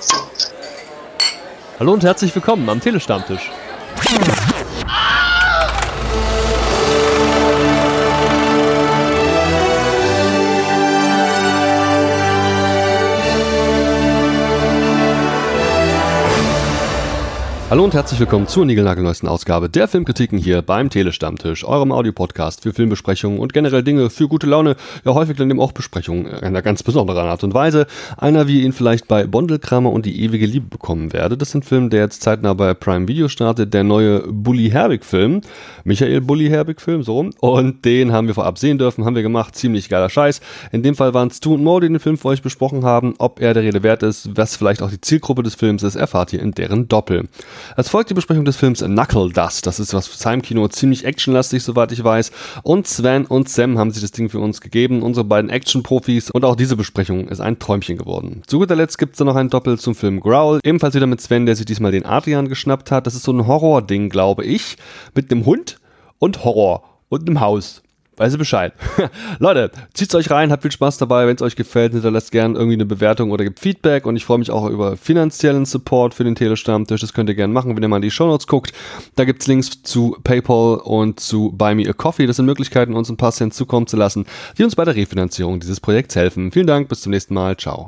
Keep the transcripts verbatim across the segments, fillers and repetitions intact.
Hallo und herzlich willkommen am Telestammtisch. Hallo und herzlich willkommen zur niegelnagelneuesten Ausgabe der Filmkritiken hier beim Telestammtisch, eurem Audiopodcast für Filmbesprechungen und generell Dinge für gute Laune, ja häufig dann eben auch Besprechungen in einer ganz besonderen Art und Weise. Einer, wie ihr ihn vielleicht bei Bondelkramer und die ewige Liebe bekommen werdet. Das ist ein Film, der jetzt zeitnah bei Prime Video startet, der neue Bully Herbig-Film, Michael Bully Herbig-Film, so rum. Und den haben wir vorab sehen dürfen, haben wir gemacht, ziemlich geiler Scheiß. In dem Fall waren es Stu und Mo, die den Film für euch besprochen haben. Ob er der Rede wert ist, was vielleicht auch die Zielgruppe des Films ist, erfahrt ihr in deren Doppel. Es folgt die Besprechung des Films Knuckle Dust. Das ist was für Heimkino, ziemlich actionlastig, soweit ich weiß. Und Sven und Sam haben sich das Ding für uns gegeben, unsere beiden Action-Profis. Und auch diese Besprechung ist ein Träumchen geworden. Zu guter Letzt gibt es dann noch ein Doppel zum Film Growl. Ebenfalls wieder mit Sven, der sich diesmal den Adrian geschnappt hat. Das ist so ein Horror-Ding, glaube ich. Mit einem Hund und Horror und einem Haus. Weiß ihr Bescheid. Leute, zieht's euch rein, habt viel Spaß dabei. Wenn es euch gefällt, hinterlasst gerne irgendwie eine Bewertung oder gebt Feedback. Und ich freue mich auch über finanziellen Support für den Telestammtisch. Das könnt ihr gerne machen, wenn ihr mal in die Shownotes guckt. Da gibt's Links zu PayPal und zu Buy Me a Coffee. Das sind Möglichkeiten, uns ein paar Cent zukommen zu lassen, die uns bei der Refinanzierung dieses Projekts helfen. Vielen Dank, bis zum nächsten Mal. Ciao.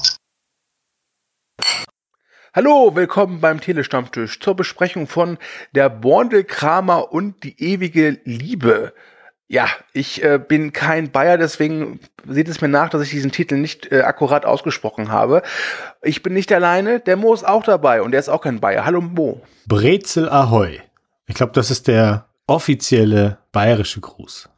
Hallo, willkommen beim Telestammtisch zur Besprechung von Der Bondelkramer und die ewige Liebe. Ja, ich äh, bin kein Bayer, deswegen seht es mir nach, dass ich diesen Titel nicht äh, akkurat ausgesprochen habe. Ich bin nicht alleine, der Mo ist auch dabei und der ist auch kein Bayer. Hallo Mo. Brezel Ahoi. Ich glaube, das ist der offizielle bayerische Gruß.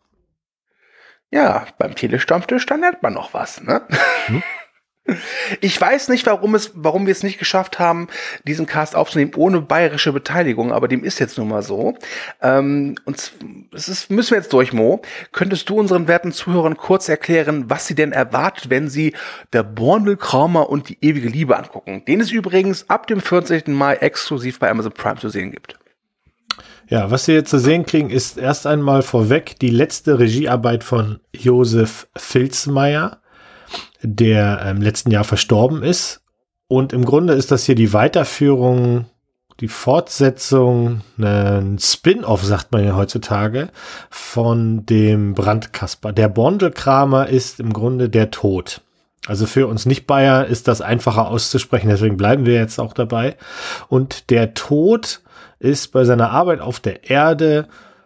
Ja, beim Telestammtisch, da lernt man noch was, ne? Hm? Ich weiß nicht, warum es, warum wir es nicht geschafft haben, diesen Cast aufzunehmen ohne bayerische Beteiligung, aber dem ist jetzt nun mal so. Ähm, und das ist, müssen wir jetzt durch, Mo. Könntest du unseren werten Zuhörern kurz erklären, was sie denn erwartet, wenn sie Der Bondelkramer und die ewige Liebe angucken? Den es übrigens ab dem vierzehnten Mai exklusiv bei Amazon Prime zu sehen gibt. Ja, was Sie jetzt zu sehen kriegen, ist erst einmal vorweg die letzte Regiearbeit von Josef Filzmeier, der im letzten Jahr verstorben ist. Und im Grunde ist das hier die Weiterführung, die Fortsetzung, ein Spin-off, sagt man ja heutzutage, von dem Brandkasper. Der Bondelkramer ist im Grunde der Tod. Also für uns Nicht-Bayer ist das einfacher auszusprechen, deswegen bleiben wir jetzt auch dabei. Und der Tod ist bei seiner Arbeit auf der Erde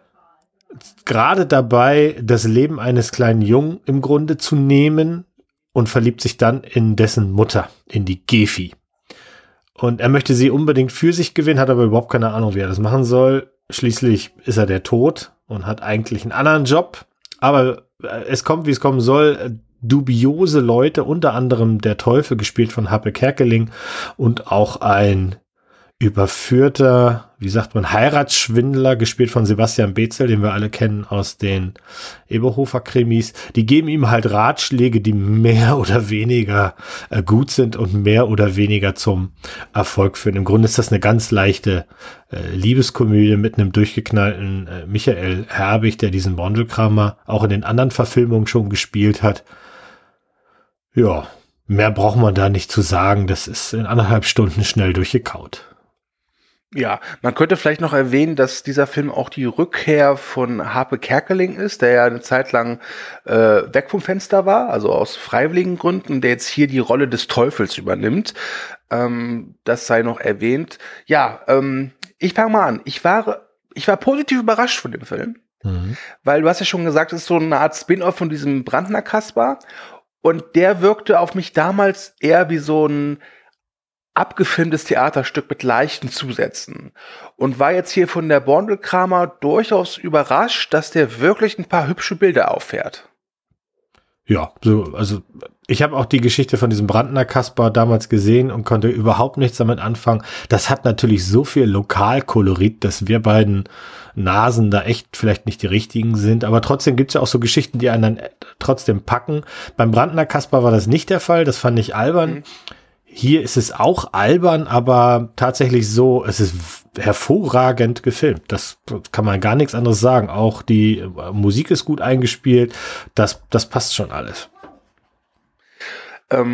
gerade dabei, das Leben eines kleinen Jungen im Grunde zu nehmen, und verliebt sich dann in dessen Mutter, in die Gefi. Und er möchte sie unbedingt für sich gewinnen, hat aber überhaupt keine Ahnung, wie er das machen soll. Schließlich ist er der Tod und hat eigentlich einen anderen Job. Aber es kommt, wie es kommen soll. Dubiose Leute, unter anderem der Teufel, gespielt von Happe Kerkeling, und auch ein überführter, wie sagt man, Heiratsschwindler, gespielt von Sebastian Bezel, den wir alle kennen aus den Eberhofer-Krimis. Die geben ihm halt Ratschläge, die mehr oder weniger äh, gut sind und mehr oder weniger zum Erfolg führen. Im Grunde ist das eine ganz leichte äh, Liebeskomödie mit einem durchgeknallten äh, Michael Herbig, der diesen Bondelkramer auch in den anderen Verfilmungen schon gespielt hat. Ja, mehr braucht man da nicht zu sagen. Das ist in anderthalb Stunden schnell durchgekaut. Ja, man könnte vielleicht noch erwähnen, dass dieser Film auch die Rückkehr von Happe Kerkeling ist, der ja eine Zeit lang äh, weg vom Fenster war, also aus freiwilligen Gründen, der jetzt hier die Rolle des Teufels übernimmt. Ähm, das sei noch erwähnt. Ja, ähm, ich fange mal an. Ich war, ich war positiv überrascht von dem Film, mhm. weil du hast ja schon gesagt, es ist so eine Art Spin-off von diesem Brandner Kasper, und der wirkte auf mich damals eher wie so ein abgefilmtes Theaterstück mit leichten Zusätzen und war jetzt hier von der Bondelkramer durchaus überrascht, dass der wirklich ein paar hübsche Bilder auffährt. Ja, so, also ich habe auch die Geschichte von diesem Brandner Kasper damals gesehen und konnte überhaupt nichts damit anfangen. Das hat natürlich so viel Lokalkolorit, dass wir beiden Nasen da echt vielleicht nicht die richtigen sind, aber trotzdem gibt's ja auch so Geschichten, die einen dann trotzdem packen. Beim Brandner Kasper war das nicht der Fall, das fand ich albern. Mhm. Hier ist es auch albern, aber tatsächlich so, es ist hervorragend gefilmt. Das kann man gar nichts anderes sagen. Auch die Musik ist gut eingespielt. Das, das passt schon alles. Ähm, und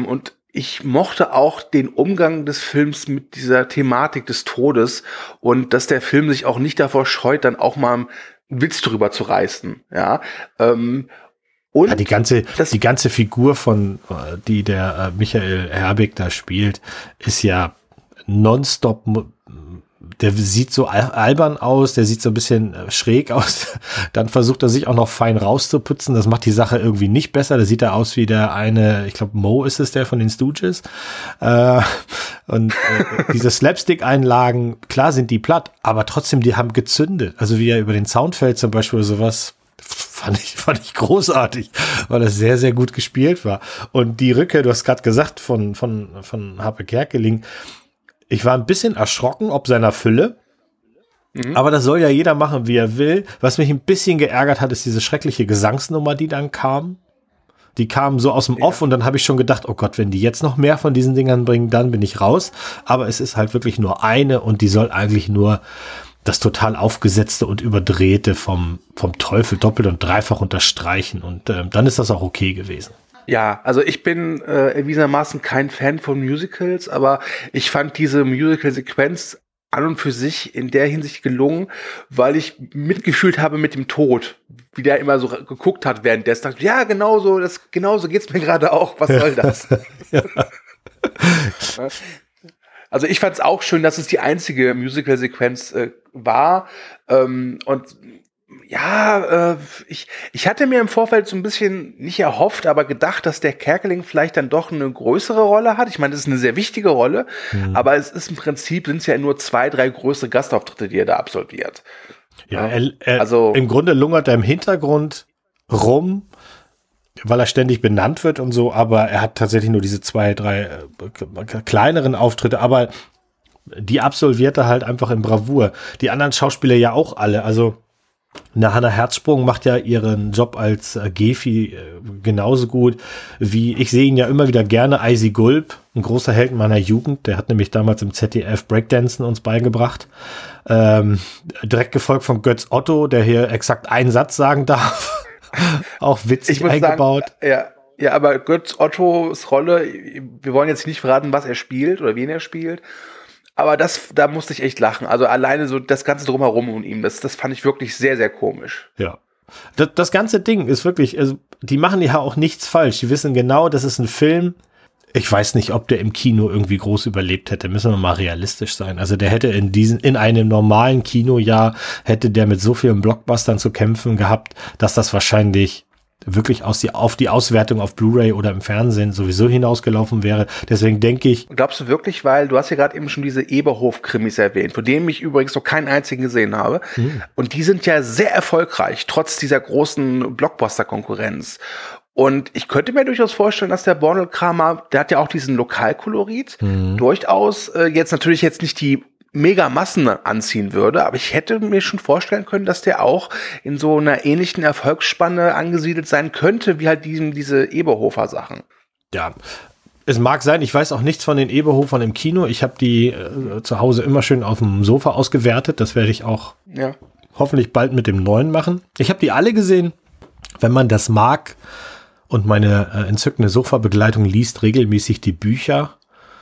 ich mochte auch den Umgang des Films mit dieser Thematik des Todes und dass der Film sich auch nicht davor scheut, dann auch mal einen Witz drüber zu reißen, ja. Ähm, und ja, die ganze, das, die ganze Figur von, die der äh, Michael Herbig da spielt, ist ja nonstop, der sieht so albern aus, der sieht so ein bisschen schräg aus, dann versucht er sich auch noch fein rauszuputzen, das macht die Sache irgendwie nicht besser, da sieht er aus wie der eine, ich glaube Mo ist es, der von den Stooges, äh, und äh, diese Slapstick-Einlagen, klar sind die platt, aber trotzdem, die haben gezündet, also wie er über den Zaun fällt zum Beispiel oder sowas, fand ich, fand ich großartig, weil das sehr, sehr gut gespielt war. Und die Rückkehr, du hast gerade gesagt, von, von, von Harpe Kerkeling, ich war ein bisschen erschrocken ob seiner Fülle, mhm. aber das soll ja jeder machen, wie er will. Was mich ein bisschen geärgert hat, ist diese schreckliche Gesangsnummer, die dann kam. Die kam so aus dem Off ja. und dann habe ich schon gedacht, oh Gott, wenn die jetzt noch mehr von diesen Dingern bringen, dann bin ich raus. Aber es ist halt wirklich nur eine und die soll eigentlich nur das total aufgesetzte und überdrehte vom, vom Teufel doppelt und dreifach unterstreichen und äh, dann ist das auch okay gewesen. Ja, also ich bin äh, erwiesenermaßen kein Fan von Musicals, aber ich fand diese Musical-Sequenz an und für sich in der Hinsicht gelungen, weil ich mitgefühlt habe mit dem Tod, wie der immer so geguckt hat während der dachte, ja, genau so, das, genau so geht's mir gerade auch, was soll das? Ja. Also ich fand es auch schön, dass es die einzige Musical-Sequenz äh, war ähm, und ja, äh, ich, ich hatte mir im Vorfeld so ein bisschen nicht erhofft, aber gedacht, dass der Kerkeling vielleicht dann doch eine größere Rolle hat. Ich meine, das ist eine sehr wichtige Rolle, mhm. aber es ist im Prinzip, sind es ja nur zwei, drei größere Gastauftritte, die er da absolviert. Ja, er, er, also im Grunde lungert er im Hintergrund rum, weil er ständig benannt wird und so, aber er hat tatsächlich nur diese zwei, drei äh, kleineren Auftritte, aber die absolviert er halt einfach in Bravour. Die anderen Schauspieler ja auch alle, also eine Hannah Herzsprung macht ja ihren Job als äh, Gefi äh, genauso gut wie, ich sehe ihn ja immer wieder gerne, Eisi Gulb, ein großer Held meiner Jugend, der hat nämlich damals im Z D F Breakdancen uns beigebracht, ähm, direkt gefolgt von Götz Otto, der hier exakt einen Satz sagen darf, auch witzig eingebaut. Sagen, ja, ja, aber Götz Ottos Rolle, wir wollen jetzt nicht verraten, was er spielt oder wen er spielt, aber das, da musste ich echt lachen. Also alleine so das Ganze drumherum um ihn, das, das fand ich wirklich sehr, sehr komisch. Ja. Das, das ganze Ding ist wirklich, also die machen ja auch nichts falsch. Die wissen genau, das ist ein Film. Ich weiß nicht, ob der im Kino irgendwie groß überlebt hätte. Müssen wir mal realistisch sein. Also der hätte in diesen, in einem normalen Kinojahr hätte der mit so vielen Blockbustern zu kämpfen gehabt, dass das wahrscheinlich wirklich aus die, auf die Auswertung auf Blu-ray oder im Fernsehen sowieso hinausgelaufen wäre. Deswegen denke ich... Glaubst du wirklich, weil du hast ja gerade eben schon diese Eberhof-Krimis erwähnt, von denen ich übrigens noch keinen einzigen gesehen habe. Hm. Und die sind ja sehr erfolgreich, trotz dieser großen Blockbuster-Konkurrenz. Und ich könnte mir durchaus vorstellen, dass der Bornel-Kramer, der hat ja auch diesen Lokalkolorit, hm. durchaus äh, jetzt natürlich jetzt nicht die mega Massen anziehen würde, aber ich hätte mir schon vorstellen können, dass der auch in so einer ähnlichen Erfolgsspanne angesiedelt sein könnte, wie halt die, diese Eberhofer-Sachen. Ja, es mag sein, ich weiß auch nichts von den Eberhofern im Kino, ich habe die äh, zu Hause immer schön auf dem Sofa ausgewertet, das werde ich auch ja. hoffentlich bald mit dem neuen machen. Ich habe die alle gesehen, wenn man das mag und meine äh, entzückende Sofa-Begleitung liest regelmäßig die Bücher.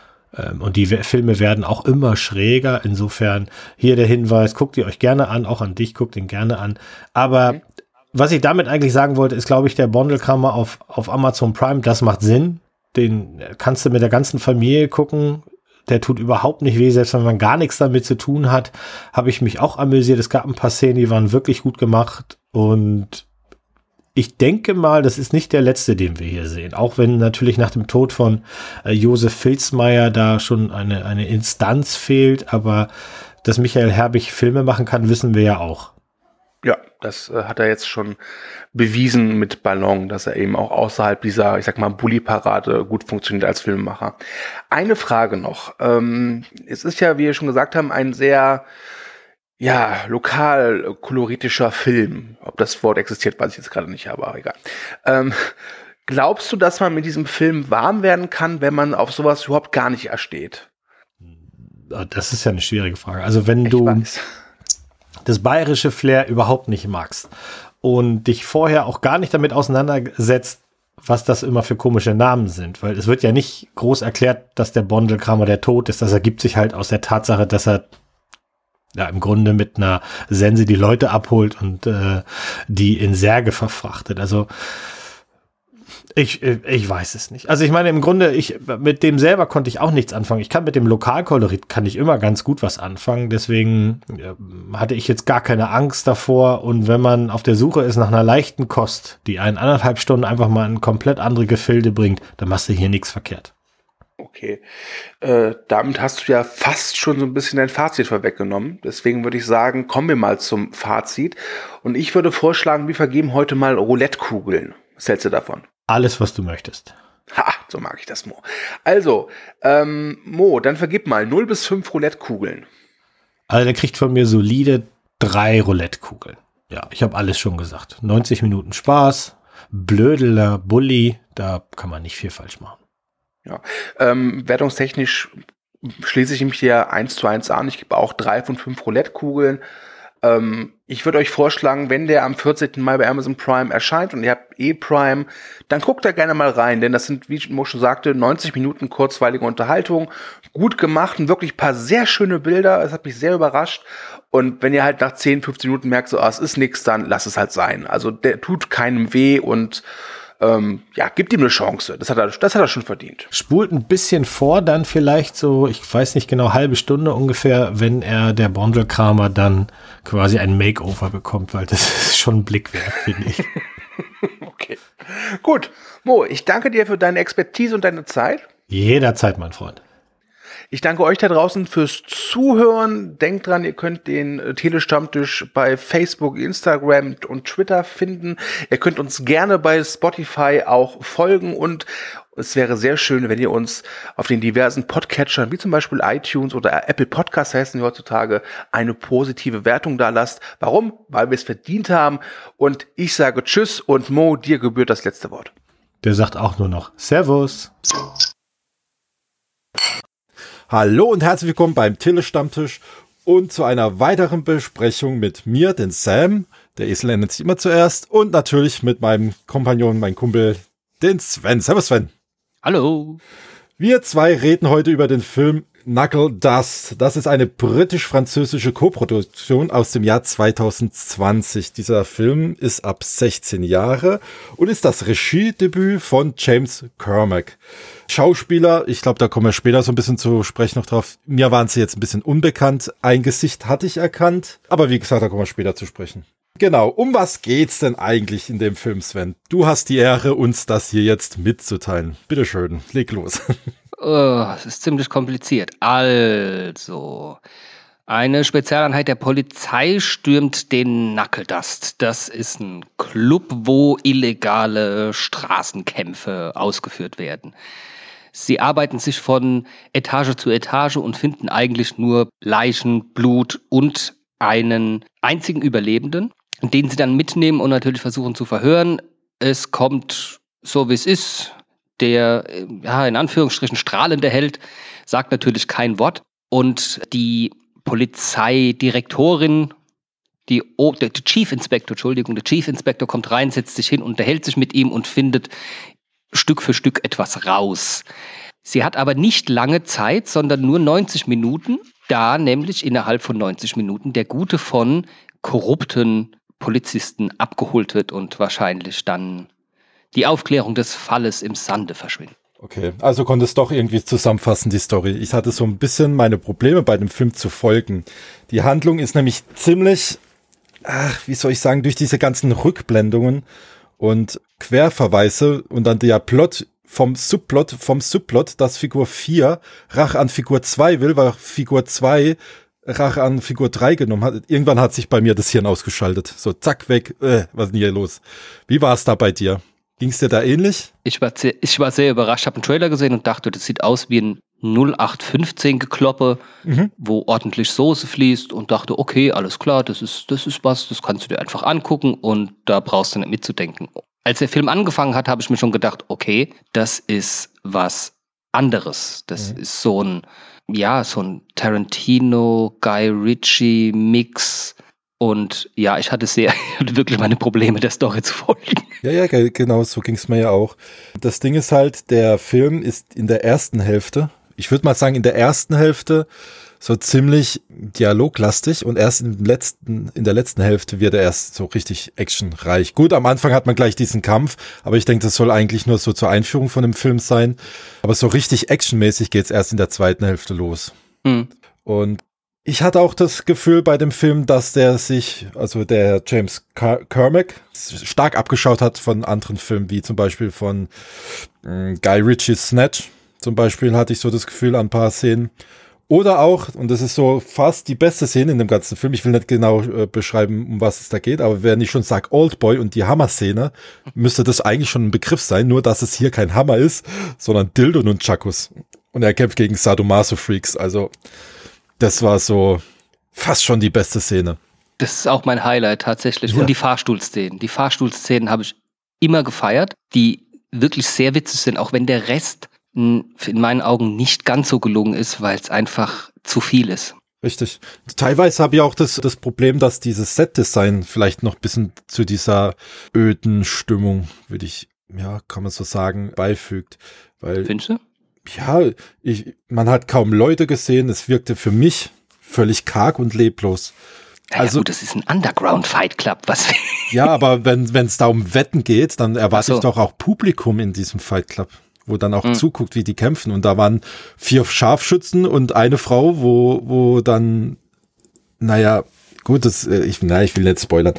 Und die Filme werden auch immer schräger. Insofern hier der Hinweis, guckt ihr euch gerne an, auch an dich, guckt ihn gerne an. Aber mhm. was ich damit eigentlich sagen wollte, ist, glaube ich, der Bornel-Kramer auf, auf Amazon Prime, das macht Sinn. Den kannst du mit der ganzen Familie gucken. Der tut überhaupt nicht weh, selbst wenn man gar nichts damit zu tun hat, habe ich mich auch amüsiert. Es gab ein paar Szenen, die waren wirklich gut gemacht und ich denke mal, das ist nicht der letzte, den wir hier sehen. Auch wenn natürlich nach dem Tod von äh, Josef Filzmeier da schon eine, eine Instanz fehlt. Aber dass Michael Herbig Filme machen kann, wissen wir ja auch. Ja, das äh, hat er jetzt schon bewiesen mit Ballon, dass er eben auch außerhalb dieser, ich sag mal, Bulli-Parade gut funktioniert als Filmemacher. Eine Frage noch. Ähm, es ist ja, wie wir schon gesagt haben, ein sehr... ja, lokal koloritischer Film. Ob das Wort existiert, weiß ich jetzt gerade nicht, aber egal. Ähm, glaubst du, dass man mit diesem Film warm werden kann, wenn man auf sowas überhaupt gar nicht ersteht? Das ist ja eine schwierige Frage. Also wenn ich du weiß. das bayerische Flair überhaupt nicht magst und dich vorher auch gar nicht damit auseinandersetzt, was das immer für komische Namen sind, weil es wird ja nicht groß erklärt, dass der Bondelkramer der tot ist. Das ergibt sich halt aus der Tatsache, dass er ja im Grunde mit einer Sense die Leute abholt und äh, die in Särge verfrachtet. Also ich, ich weiß es nicht. Also ich meine, im Grunde, ich mit dem selber konnte ich auch nichts anfangen. Ich kann mit dem Lokalkolorit kann ich immer ganz gut was anfangen. Deswegen ja, hatte ich jetzt gar keine Angst davor. Und wenn man auf der Suche ist nach einer leichten Kost, die einen anderthalb Stunden einfach mal in komplett andere Gefilde bringt, dann machst du hier nichts verkehrt. Okay, äh, damit hast du ja fast schon so ein bisschen dein Fazit vorweggenommen. Deswegen würde ich sagen, kommen wir mal zum Fazit. Und ich würde vorschlagen, wir vergeben heute mal Roulette-Kugeln. Was hältst du davon? Alles, was du möchtest. Ha, so mag ich das, Mo. Also, ähm, Mo, dann vergib mal null bis fünf Roulette-Kugeln. Also der kriegt von mir solide drei Roulette-Kugeln. Ja, ich habe alles schon gesagt. neunzig Minuten Spaß, blödeler Bulli, da kann man nicht viel falsch machen. Ja, ähm, wertungstechnisch schließe ich mich hier eins zu eins an. Ich gebe auch drei von fünf Roulette-Kugeln. Ähm, ich würde euch vorschlagen, wenn der am vierzehnten Mai bei Amazon Prime erscheint und ihr habt eh Prime, dann guckt da gerne mal rein, denn das sind, wie Mo schon sagte, neunzig Minuten kurzweilige Unterhaltung, gut gemacht und wirklich ein paar sehr schöne Bilder. Es hat mich sehr überrascht. Und wenn ihr halt nach zehn, fünfzehn Minuten merkt, so, ah, es ist nichts, dann lasst es halt sein. Also der tut keinem weh und Ähm, ja, gibt ihm eine Chance. Das hat er, das hat er schon verdient. Spult ein bisschen vor, dann vielleicht so, ich weiß nicht genau, halbe Stunde ungefähr, wenn er, der Bondelkramer, dann quasi ein Makeover bekommt, weil das ist schon ein Blick wert, finde ich. Okay. Gut. Mo, ich danke dir für deine Expertise und deine Zeit. Jederzeit, mein Freund. Ich danke euch da draußen fürs Zuhören. Denkt dran, ihr könnt den äh, Telestammtisch bei Facebook, Instagram und Twitter finden. Ihr könnt uns gerne bei Spotify auch folgen und es wäre sehr schön, wenn ihr uns auf den diversen Podcatchern, wie zum Beispiel iTunes oder Apple Podcasts heißen wir heutzutage, eine positive Wertung da lasst. Warum? Weil wir es verdient haben. Und ich sage Tschüss und Mo, dir gebührt das letzte Wort. Der sagt auch nur noch Servus. Hallo und herzlich willkommen beim Telestammtisch und zu einer weiteren Besprechung mit mir, den Sam, der Esel nennt sich immer zuerst, und natürlich mit meinem Kompagnon, meinem Kumpel, den Sven. Servus Sven. Hallo. Wir zwei reden heute über den Film Knuckle Dust. Das ist eine britisch-französische Koproduktion aus dem Jahr zwanzig zwanzig. Dieser Film ist ab sechzehn Jahre und ist das Regiedebüt von James Cormack. Schauspieler, ich glaube, da kommen wir später so ein bisschen zu sprechen noch drauf. Mir waren sie jetzt ein bisschen unbekannt. Ein Gesicht hatte ich erkannt, aber wie gesagt, da kommen wir später zu sprechen. Genau, um was geht's denn eigentlich in dem Film, Sven? Du hast die Ehre, uns das hier jetzt mitzuteilen. Bitteschön, leg los. Oh, es ist ziemlich kompliziert. Also, eine Spezialeinheit der Polizei stürmt den Knuckle Dust. Das ist ein Club, wo illegale Straßenkämpfe ausgeführt werden. Sie arbeiten sich von Etage zu Etage und finden eigentlich nur Leichen, Blut und einen einzigen Überlebenden, den sie dann mitnehmen und natürlich versuchen zu verhören. Es kommt so, wie es ist. Der, ja, in Anführungsstrichen strahlende Held sagt natürlich kein Wort. Und die Polizeidirektorin, die, oh, der Chief Inspector, Entschuldigung, der Chief Inspector kommt rein, setzt sich hin, unterhält sich mit ihm und findet Stück für Stück etwas raus. Sie hat aber nicht lange Zeit, sondern nur neunzig Minuten, da nämlich innerhalb von neunzig Minuten der Gute von korrupten Polizisten abgeholt wird und wahrscheinlich dann die Aufklärung des Falles im Sande verschwindet. Okay, also konnte es doch irgendwie zusammenfassen, die Story. Ich hatte so ein bisschen meine Probleme bei dem Film zu folgen. Die Handlung ist nämlich ziemlich, ach, wie soll ich sagen, durch diese ganzen Rückblendungen und Querverweise und dann der Plot vom Subplot, vom Subplot, dass Figur vier Rache an Figur zwei will, weil Figur zwei Rache an Figur drei genommen hat. Irgendwann hat sich bei mir das Hirn ausgeschaltet. So, zack, weg. Äh, was ist denn hier los? Wie war es da bei dir? Ging es dir da ähnlich? Ich war sehr, ich war sehr überrascht. Ich habe einen Trailer gesehen und dachte, das sieht aus wie ein null acht fünfzehn Gekloppe, mhm. wo ordentlich Soße fließt und dachte, okay, alles klar, das ist, das ist was, das kannst du dir einfach angucken und da brauchst du nicht mitzudenken. Als der Film angefangen hat, habe ich mir schon gedacht, okay, das ist was anderes. Das mhm. ist so ein, ja, so ein Tarantino, Guy Ritchie Mix. Und ja, ich hatte sehr, ich hatte wirklich meine Probleme, der Story zu folgen. Ja, ja, ge- genau, so ging es mir ja auch. Das Ding ist halt, der Film ist in der ersten Hälfte, ich würde mal sagen, in der ersten Hälfte so ziemlich dialoglastig und erst im letzten, in der letzten Hälfte wird er erst so richtig actionreich. Gut, am Anfang hat man gleich diesen Kampf, aber ich denke, das soll eigentlich nur so zur Einführung von dem Film sein. Aber so richtig actionmäßig geht's erst in der zweiten Hälfte los. Hm. Und ich hatte auch das Gefühl bei dem Film, dass der sich, also der James Car- Cormac, stark abgeschaut hat von anderen Filmen, wie zum Beispiel von äh, Guy Ritchie's Snatch. Zum Beispiel hatte ich so das Gefühl an ein paar Szenen. Oder auch, und das ist so fast die beste Szene in dem ganzen Film, ich will nicht genau äh, beschreiben, um was es da geht, aber wenn ich schon sage Oldboy und die Hammer-Szene, müsste das eigentlich schon ein Begriff sein, nur dass es hier kein Hammer ist, sondern Dildo und Chakos. Und er kämpft gegen Sadomaso-Freaks, also das war so fast schon die beste Szene. Das ist auch mein Highlight tatsächlich. Ja. Und die Fahrstuhlszenen. Die Fahrstuhlszenen habe ich immer gefeiert, die wirklich sehr witzig sind, auch wenn der Rest in meinen Augen nicht ganz so gelungen ist, weil es einfach zu viel ist. Richtig. Teilweise habe ich auch das, das Problem, dass dieses Set-Design vielleicht noch ein bisschen zu dieser öden Stimmung, würde ich, ja, kann man so sagen, beifügt. Weil, Findest du? ja, ich, man hat kaum Leute gesehen, es wirkte für mich völlig karg und leblos. Ja, Also- ja gut, das ist ein Underground-Fight-Club. Was? Ja, aber wenn es da um Wetten geht, dann erwarte Ach so. ich doch auch Publikum in diesem Fight Club, wo dann auch Mhm. zuguckt, wie die kämpfen. Und da waren vier Scharfschützen und eine Frau, wo, wo dann, naja, gut, das, äh, ich, na, ich will nicht spoilern.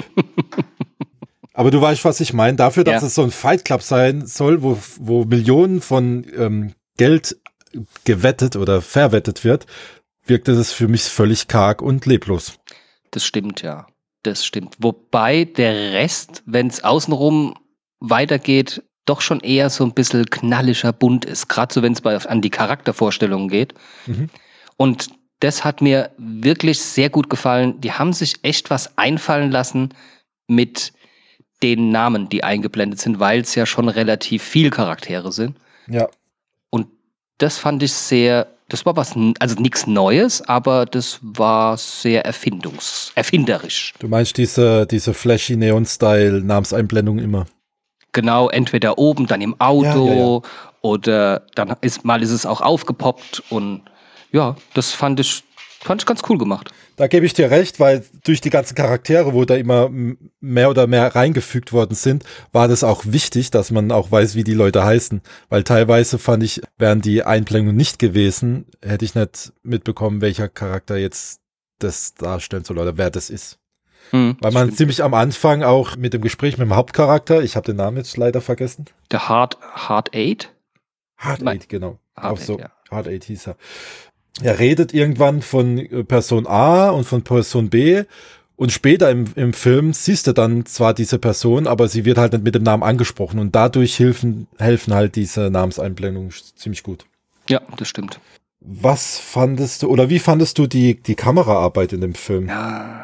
Aber du weißt, was ich meine. Dafür, dass Ja. es so ein Fight Club sein soll, wo, wo Millionen von ähm, Geld gewettet oder verwettet wird, wirkte das für mich völlig karg und leblos. Das stimmt, ja. Das stimmt. Wobei der Rest, wenn es außenrum weitergeht, doch schon eher so ein bisschen knallischer bunt ist. Gerade so, wenn es an die Charaktervorstellungen geht. Mhm. Und das hat mir wirklich sehr gut gefallen. Die haben sich echt was einfallen lassen mit den Namen, die eingeblendet sind, weil es ja schon relativ viel Charaktere sind. Ja. Und das fand ich sehr, das war was, also nichts Neues, aber das war sehr erfindungs, erfinderisch. Du meinst diese, diese flashy Neon-Style-Namenseinblendung immer? Genau, entweder oben, dann im Auto Ja, ja, ja. oder dann ist mal ist es auch aufgepoppt und ja, das fand ich, fand ich ganz cool gemacht. Da gebe ich dir recht, weil durch die ganzen Charaktere, wo da immer m- mehr oder mehr reingefügt worden sind, war das auch wichtig, dass man auch weiß, wie die Leute heißen. Weil teilweise fand ich, wären die Einblendungen nicht gewesen, hätte ich nicht mitbekommen, welcher Charakter jetzt das darstellen soll oder wer das ist. Hm, Weil das man stimmt. ziemlich am Anfang auch mit dem Gespräch mit dem Hauptcharakter, ich habe den Namen jetzt leider vergessen. Der Hard, Hard Eight? Hard Nein. Eight, genau. Hard auch so. Eight, ja. Hard Eight hieß er. Er redet irgendwann von äh, Person A und von Person B und später im, im Film siehst du dann zwar diese Person, aber sie wird halt nicht mit dem Namen angesprochen und dadurch helfen, helfen halt diese Namenseinblendungen ziemlich gut. Ja, das stimmt. Was fandest du, oder wie fandest du die, die Kameraarbeit in dem Film? Ja.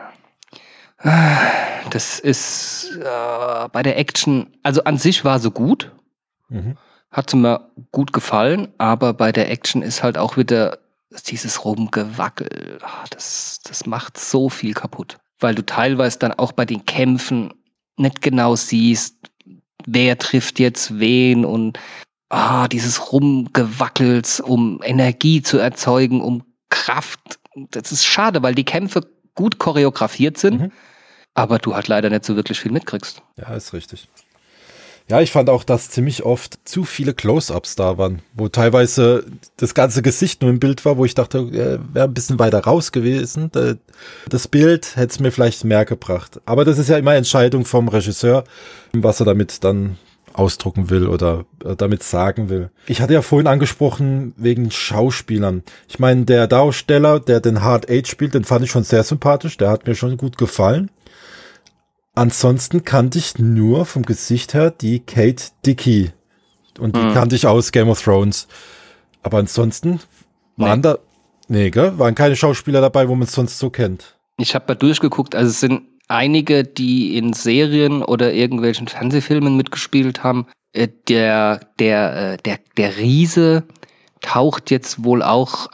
Das ist äh, bei der Action, also an sich war sie gut, Mhm. hat sie mir gut gefallen, aber bei der Action ist halt auch wieder dieses Rumgewackel. Ah, Das, das macht so viel kaputt, weil du teilweise dann auch bei den Kämpfen nicht genau siehst, wer trifft jetzt wen und ah, dieses Rumgewackels, um Energie zu erzeugen, um Kraft. Das ist schade, weil die Kämpfe gut choreografiert sind, Mhm. aber du halt leider nicht so wirklich viel mitkriegst. Ja, ist richtig. Ja, ich fand auch, dass ziemlich oft zu viele Close-Ups da waren, wo teilweise das ganze Gesicht nur im Bild war, wo ich dachte, äh, wäre ein bisschen weiter raus gewesen. Da- Das Bild hätte es mir vielleicht mehr gebracht. Aber das ist ja immer Entscheidung vom Regisseur, was er damit dann ausdrucken will oder äh, damit sagen will. Ich hatte ja vorhin angesprochen, wegen Schauspielern. Ich meine, der Darsteller, der den Hard Eight spielt, den fand ich schon sehr sympathisch. Der hat mir schon gut gefallen. Ansonsten kannte ich nur vom Gesicht her die Kate Dickie. Und die Hm. kannte ich aus Game of Thrones. Aber ansonsten waren Nee. da, nee, gell? Waren keine Schauspieler dabei, wo man es sonst so kennt. Ich habe mal durchgeguckt, also es sind einige, die in Serien oder irgendwelchen Fernsehfilmen mitgespielt haben. Äh, Der, der, äh, der, der Riese taucht jetzt wohl auch, also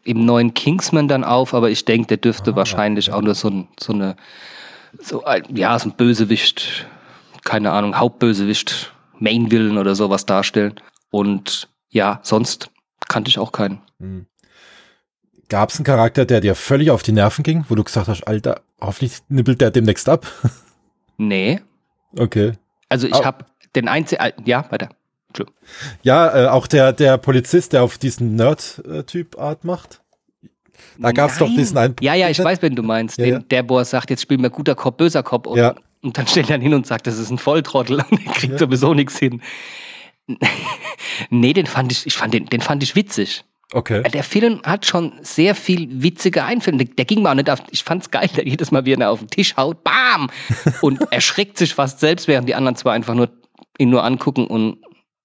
im neuen Kingsman dann auf, aber ich denke, der dürfte Ah, wahrscheinlich ja. auch nur so ein, so eine, so ein, ja, so ein Bösewicht, keine Ahnung, Hauptbösewicht, Main-Villain oder sowas darstellen. Und ja, sonst kannte ich auch keinen. Hm. Gab es einen Charakter, der dir völlig auf die Nerven ging, wo du gesagt hast, Alter, hoffentlich nippelt der demnächst ab? Nee. Okay. Also ich Au. habe den einzigen, ja, weiter. Entschuldigung. Ja, äh, auch der, der Polizist, der auf diesen Nerd-Typ Art macht. Da gab es doch Nein. diesen einen. Ja, ja, ich weiß, wen du meinst. Ja, den, ja. Der, wo er sagt, jetzt spielen wir guter Cop, böser Cop. Und, Ja. und dann stellt er ihn hin und sagt, das ist ein Volltrottel und er kriegt Ja. sowieso nichts hin. Nee, den fand ich, ich fand den, den fand ich witzig. Okay. Der Film hat schon sehr viel witzige Einfälle. Der ging mir auch nicht auf, ich fand's geil, der jedes Mal, wie er auf den Tisch haut, bam! Und erschreckt sich fast selbst, während die anderen zwei einfach nur ihn nur angucken und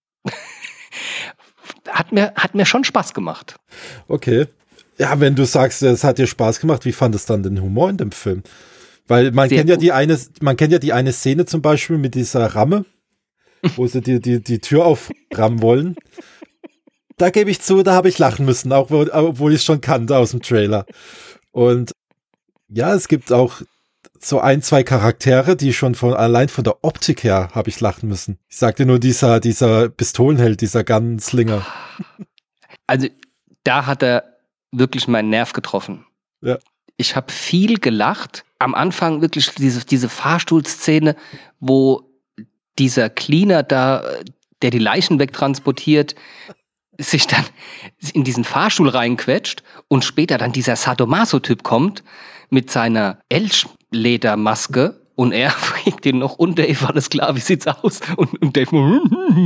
hat mir, hat mir schon Spaß gemacht. Okay. Ja, wenn du sagst, es hat dir Spaß gemacht, wie fandest du dann den Humor in dem Film? Weil man Sehr kennt ja gut. die eine, man kennt ja die eine Szene zum Beispiel mit dieser Ramme, wo sie die, die, die Tür auframmen wollen. Da gebe ich zu, da habe ich lachen müssen, auch wo, obwohl ich es schon kannte aus dem Trailer. Und ja, es gibt auch so ein, zwei Charaktere, die schon von allein von der Optik her habe ich lachen müssen. Ich sagte nur dieser, dieser Pistolenheld, dieser Gunslinger. Also da hat er wirklich meinen Nerv getroffen. Ja. Ich habe viel gelacht. Am Anfang wirklich diese, diese Fahrstuhlszene, wo dieser Cleaner da, der die Leichen wegtransportiert, sich dann in diesen Fahrstuhl reinquetscht und später dann dieser Sadomaso-Typ kommt mit seiner Elchledermaske und er fragt ihn noch, und Dave, alles klar, wie sieht's aus? Und, und Dave,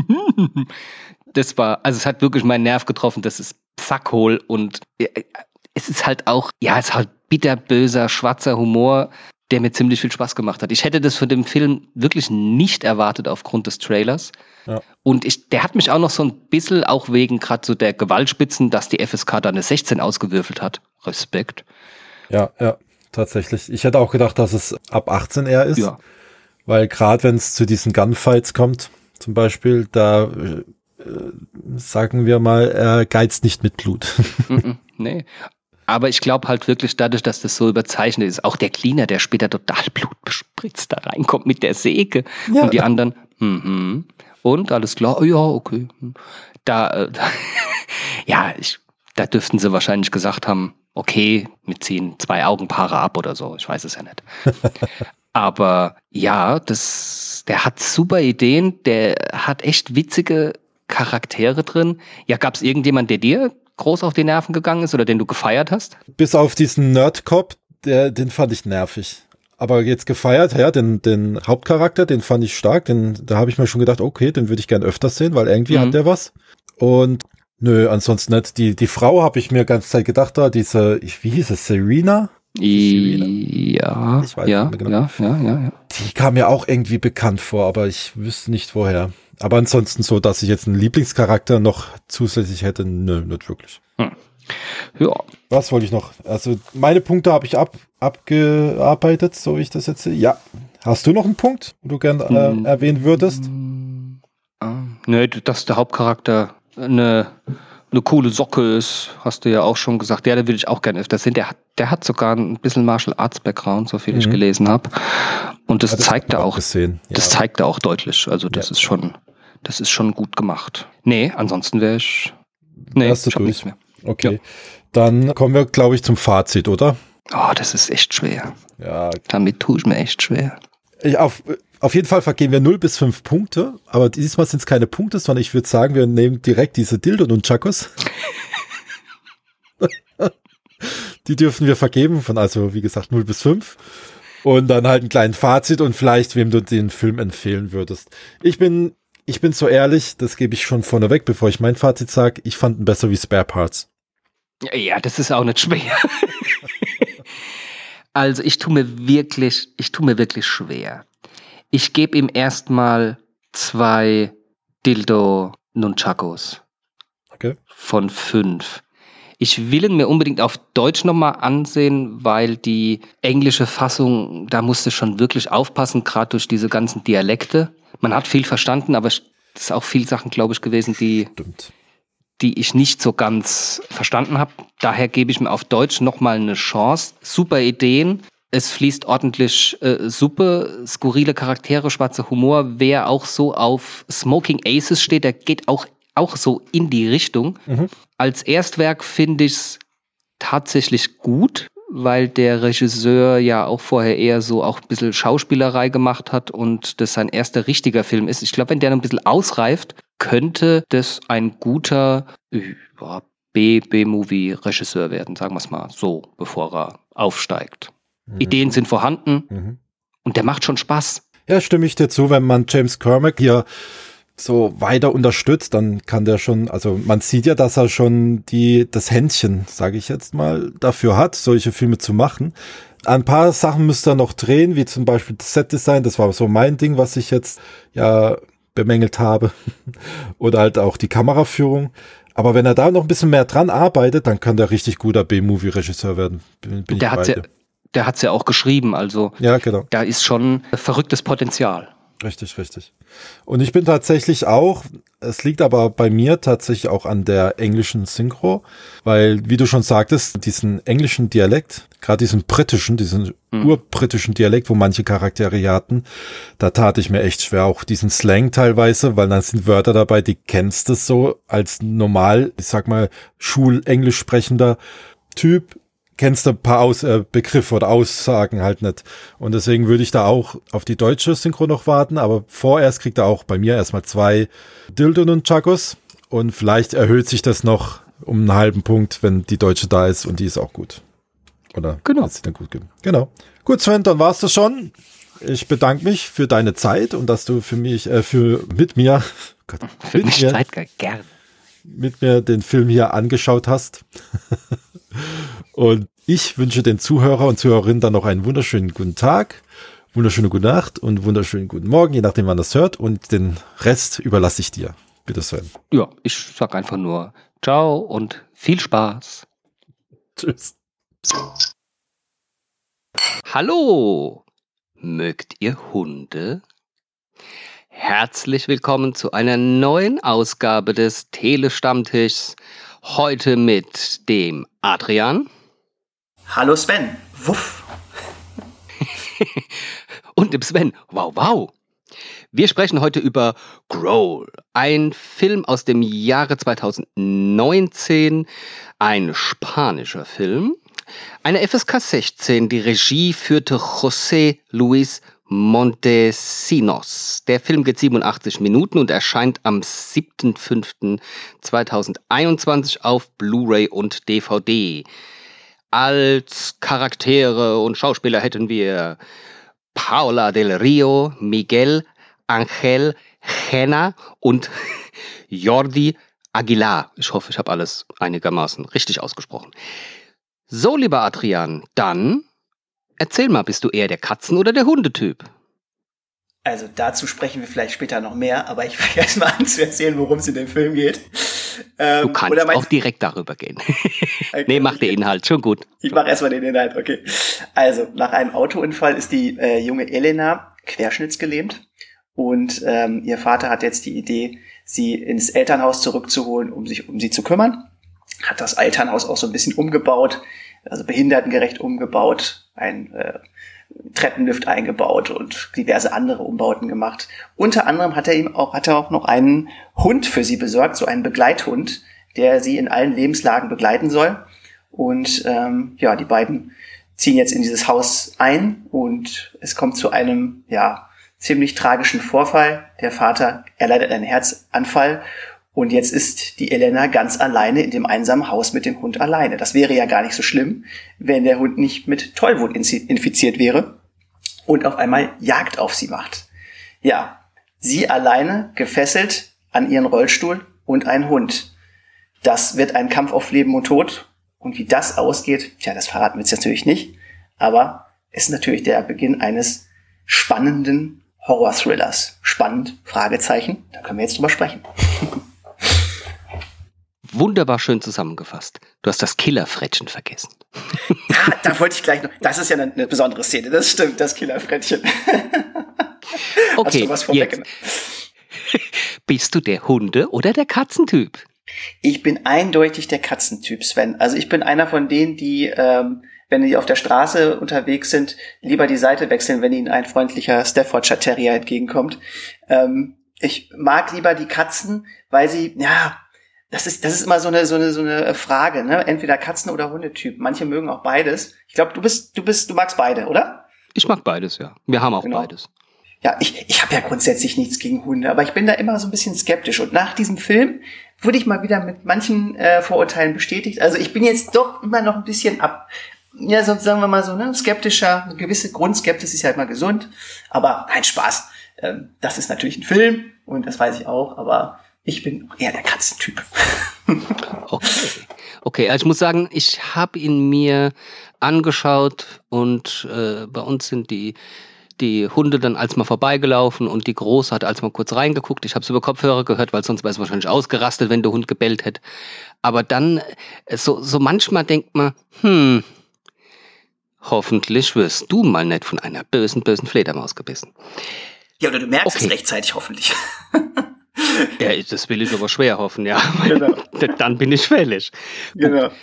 das war, also es hat wirklich meinen Nerv getroffen, das ist Zackhohl und es ist halt auch, ja, es ist halt bitterböser, schwarzer Humor, der mir ziemlich viel Spaß gemacht hat. Ich hätte das von dem Film wirklich nicht erwartet aufgrund des Trailers. Ja. Und ich, der hat mich auch noch so ein bisschen, auch wegen gerade so der Gewaltspitzen, dass die F S K da eine sechzehn ausgewürfelt hat. Respekt. Ja, ja, tatsächlich. Ich hätte auch gedacht, dass es ab achtzehn eher ist. Ja. Weil gerade wenn es zu diesen Gunfights kommt, zum Beispiel, da äh, sagen wir mal, er geizt nicht mit Blut. Mm-mm, nee. Aber ich glaube halt wirklich dadurch, dass das so überzeichnet ist, auch der Cleaner, der später total blutbespritzt da reinkommt mit der Säge Ja. und die anderen, mhm. Und alles klar, oh, ja, okay. Da, äh, da ja, ich, da dürften sie wahrscheinlich gesagt haben, okay, wir ziehen zwei Augenpaare ab oder so, ich weiß es ja nicht. Aber ja, das, der hat super Ideen, der hat echt witzige Charaktere drin. Ja, gab es irgendjemand, der dir groß auf die Nerven gegangen ist oder den du gefeiert hast? Bis auf diesen Nerd-Cop, der, den fand ich nervig. Aber jetzt gefeiert, ja, den, den Hauptcharakter, den fand ich stark. Den, da habe ich mir schon gedacht, okay, den würde ich gern öfters sehen, weil irgendwie Mhm. hat der was. Und nö, ansonsten nicht. Die, die Frau habe ich mir ganz Zeit gedacht, da diese, ich, wie hieß es, Serena? Ja, Ich weiß ja, nicht mehr genau. ja, ja, ja, ja. Die kam mir auch irgendwie bekannt vor, aber ich wüsste nicht woher. Aber ansonsten so, dass ich jetzt einen Lieblingscharakter noch zusätzlich hätte, nö, nicht wirklich. Ja, Was wollte ich noch? Also meine Punkte habe ich ab, abgearbeitet, so wie ich das jetzt sehe. Ja. Hast du noch einen Punkt, wo du gern äh, Hm. erwähnen würdest? ähm, ne, dass der Hauptcharakter eine, eine coole Socke ist, hast du ja auch schon gesagt. Ja, den will ich auch gerne öfter sehen. Der hat, der hat sogar ein bisschen Martial Arts Background, so viel ich Mhm. gelesen habe. Und das, Ja, das zeigt hab er ich auch. gesehen. Ja. Das zeigt er auch deutlich. Also das Ja. ist schon, das ist schon gut gemacht. Nee, ansonsten wäre ich. Nee, Wärst du ich hab durch? nichts mehr. Okay. Dann kommen wir, glaube ich, zum Fazit, oder? Oh, das ist echt schwer. Ja. Damit tue ich mir echt schwer. Ich, auf, auf jeden Fall vergeben wir null bis fünf Punkte, aber diesmal sind es keine Punkte, sondern ich würde sagen, wir nehmen direkt diese Dildo-Nunchakos. Die dürfen wir vergeben, von also wie gesagt null bis fünf. Und dann halt ein kleines Fazit und vielleicht, wem du den Film empfehlen würdest. Ich bin, ich bin so ehrlich, das gebe ich schon vorneweg, bevor ich mein Fazit sage, ich fand ihn besser wie Spare Parts. Ja, das ist auch nicht schwer. Also ich tue mir wirklich, ich tue mir wirklich schwer. Ich gebe ihm erstmal zwei Dildo-Nunchakos Okay. von fünf. Ich will ihn mir unbedingt auf Deutsch nochmal ansehen, weil die englische Fassung, da musste schon wirklich aufpassen, gerade durch diese ganzen Dialekte. Man hat viel verstanden, aber es ist auch viel Sachen, glaube ich, gewesen, die, Stimmt. die ich nicht so ganz verstanden habe. Daher gebe ich mir auf Deutsch nochmal eine Chance. Super Ideen. Es fließt ordentlich äh, Suppe, skurrile Charaktere, schwarzer Humor. Wer auch so auf Smoking Aces steht, der geht auch, auch so in die Richtung. Mhm. Als Erstwerk finde ich es tatsächlich gut, weil der Regisseur ja auch vorher eher so auch ein bisschen Schauspielerei gemacht hat und das sein erster richtiger Film ist. Ich glaube, wenn der noch ein bisschen ausreift, könnte das ein guter ja, B, B-Movie-Regisseur werden, sagen wir es mal so, bevor er aufsteigt. Mhm. Ideen sind vorhanden mhm. und der macht schon Spaß. Ja, stimme ich dir zu, wenn man James Cormack hier so weiter unterstützt, dann kann der schon, also man sieht ja, dass er schon die das Händchen, sage ich jetzt mal, dafür hat, solche Filme zu machen. Ein paar Sachen müsste er noch drehen, wie zum Beispiel das Set-Design, das war so mein Ding, was ich jetzt ja bemängelt habe. Oder halt auch die Kameraführung. Aber wenn er da noch ein bisschen mehr dran arbeitet, dann kann der richtig guter B-Movie-Regisseur werden. Bin, bin der hat ja, der hat's ja auch geschrieben, also ja, genau. Da ist schon verrücktes Potenzial. Richtig, richtig. Und ich bin tatsächlich auch, es liegt aber bei mir tatsächlich auch an der englischen Synchro, weil, wie du schon sagtest, diesen englischen Dialekt, gerade diesen britischen, diesen mhm. urbritischen Dialekt, wo manche Charaktere hier hatten, da tat ich mir echt schwer, auch diesen Slang teilweise, weil dann sind Wörter dabei, die kennst du so als normal, ich sag mal, schulenglisch sprechender Typ, kennst du ein paar Aus, äh, Begriffe oder Aussagen halt nicht. Und deswegen würde ich da auch auf die deutsche Synchro noch warten, aber vorerst kriegt er auch bei mir erstmal zwei Dildo und Chakos und vielleicht erhöht sich das noch um einen halben Punkt, wenn die deutsche da ist und die ist auch gut. Oder genau. Hat sie dann gut geben. Genau. Gut, Sven, dann war's das schon. Ich bedanke mich für deine Zeit und dass du für mich, äh, für mit mir, Gott, für mit mich mir, Zeit gerne. mit mir den Film hier angeschaut hast. Und ich wünsche den Zuhörer und Zuhörerinnen dann noch einen wunderschönen guten Tag, wunderschöne gute Nacht und wunderschönen guten Morgen, je nachdem, wann das hört. Und den Rest überlasse ich dir. Bitte, Sven. Ja, ich sag einfach nur ciao und viel Spaß. Tschüss. Hallo, mögt ihr Hunde? Herzlich willkommen zu einer neuen Ausgabe des Telestammtischs. Heute mit dem Adrian. Hallo Sven. Wuff. Und dem Sven. Wow, wow. Wir sprechen heute über Growl, ein Film aus dem Jahre zweitausendneunzehn, ein spanischer Film. Eine F S K sechzehn, die Regie führte José Luis Montesinos. Der Film geht siebenundachtzig Minuten und erscheint am siebten fünften zweitausendeinundzwanzig auf Blu-ray und D V D. Als Charaktere und Schauspieler hätten wir Paula del Rio, Miguel Angel Gena und Jordi Aguilar. Ich hoffe, ich habe alles einigermaßen richtig ausgesprochen. So, lieber Adrian, dann erzähl mal, bist du eher der Katzen- oder der Hundetyp? Also dazu sprechen wir vielleicht später noch mehr, aber ich fange erst mal an zu erzählen, worum es in dem Film geht. Ähm, du kannst auch direkt darüber gehen. Okay, nee, mach okay. Den Inhalt, schon gut. Ich mache erstmal den Inhalt, okay. Also, nach einem Autounfall ist die äh, junge Elena querschnittsgelähmt und ähm, ihr Vater hat jetzt die Idee, sie ins Elternhaus zurückzuholen, um sich um sie zu kümmern. Hat das Elternhaus auch so ein bisschen umgebaut, also behindertengerecht umgebaut, ein äh, Treppenlift eingebaut und diverse andere Umbauten gemacht. Unter anderem hat er ihm auch, hat er auch noch einen Hund für sie besorgt, so einen Begleithund, der sie in allen Lebenslagen begleiten soll. Und ähm, ja, die beiden ziehen jetzt in dieses Haus ein und es kommt zu einem ja ziemlich tragischen Vorfall. Der Vater erleidet einen Herzanfall und jetzt ist die Elena ganz alleine in dem einsamen Haus mit dem Hund alleine. Das wäre ja gar nicht so schlimm, wenn der Hund nicht mit Tollwut infiziert wäre und auf einmal Jagd auf sie macht. Ja, sie alleine gefesselt an ihren Rollstuhl und ein Hund. Das wird ein Kampf auf Leben und Tod. Und wie das ausgeht, tja, das verraten wir jetzt natürlich nicht. Aber es ist natürlich der Beginn eines spannenden Horror-Thrillers. Spannend, Fragezeichen, da können wir jetzt drüber sprechen. Wunderbar schön zusammengefasst. Du hast das Killerfrettchen vergessen. Ja, da wollte ich gleich noch. Das ist ja eine, eine besondere Szene. Das stimmt, das Killerfrettchen. Okay, hast du was vorweggenommen? Bist du der Hunde- oder der Katzentyp? Ich bin eindeutig der Katzentyp, Sven. Also ich bin einer von denen, die, ähm, wenn die auf der Straße unterwegs sind, lieber die Seite wechseln, wenn ihnen ein freundlicher Staffordshire Terrier entgegenkommt. Ähm, ich mag lieber die Katzen, weil sie, ja, das ist, das ist immer so eine, so eine, so eine Frage, ne? Entweder Katzen- oder Hundetyp. Manche mögen auch beides. Ich glaube, du bist, du bist, du magst beide, oder? Ich mag beides, ja. Wir haben auch genau. beides. Ja, ich, ich habe ja grundsätzlich nichts gegen Hunde, aber ich bin da immer so ein bisschen skeptisch. Und nach diesem Film wurde ich mal wieder mit manchen äh, Vorurteilen bestätigt. Also ich bin jetzt doch immer noch ein bisschen ab, ja, so, sagen wir mal so, ne, skeptischer. Eine gewisse Grundskepsis ist ja immer gesund. Aber nein, Spaß. Ähm, das ist natürlich ein Film und das weiß ich auch, aber ich bin eher der Katzentyp. Okay. Okay, also ich muss sagen, ich habe ihn mir angeschaut und äh, bei uns sind die die Hunde dann als mal vorbeigelaufen und die Große hat als mal kurz reingeguckt. Ich habe es über Kopfhörer gehört, weil sonst wäre es wahrscheinlich ausgerastet, wenn der Hund gebellt hätte. Aber dann, so, so manchmal denkt man, hm, hoffentlich wirst du mal nicht von einer bösen, bösen Fledermaus gebissen. Ja, oder du merkst okay. es rechtzeitig, hoffentlich. Ja, das will ich aber schwer hoffen, ja. Genau. Dann bin ich fällig. Genau.